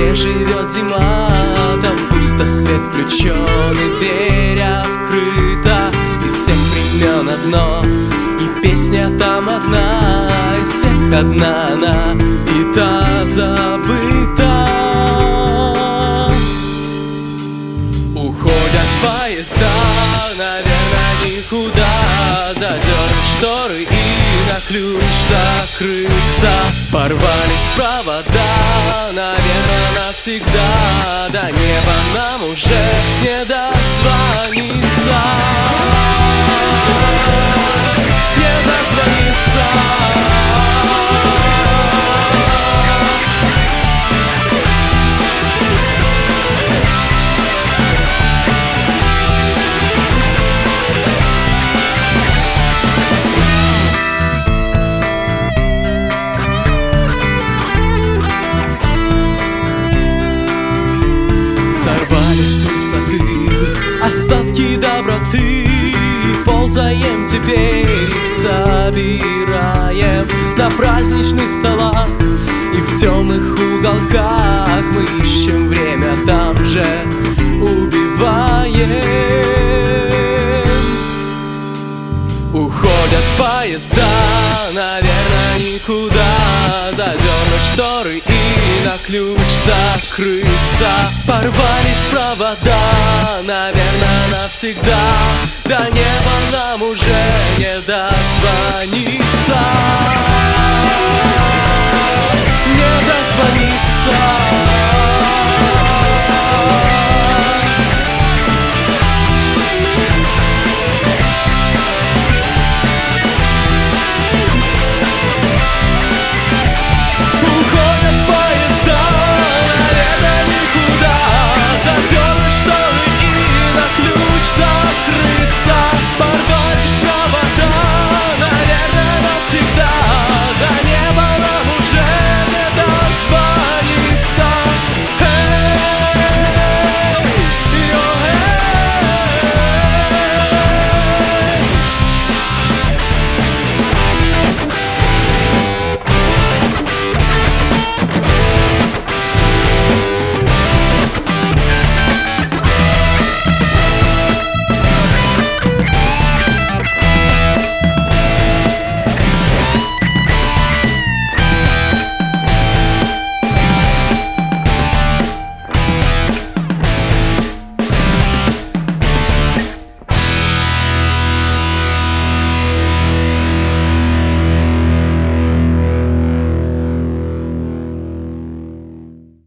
где живет зима, там пусто, свет включен и дверь открыта. Из всех времен одно, и песня там одна, из всех одна она, и та забыта. Уходят поезда, наверное, никуда. Задернуть шторы и на ключ закрыться. Порвались провода, наверное, навсегда. До неба нам уже не дозвониться. Не дозвониться. С высоты остатки доброты, ползаем теперь, их собираем на праздничных столах и в темных уголках. Мы ищем время, там же убиваем. Уходят поезда, наверное, никуда. Задернуть шторы и на ключ закрыться. Порвались провода, наверное, навсегда. До неба нам уже не дозвониться.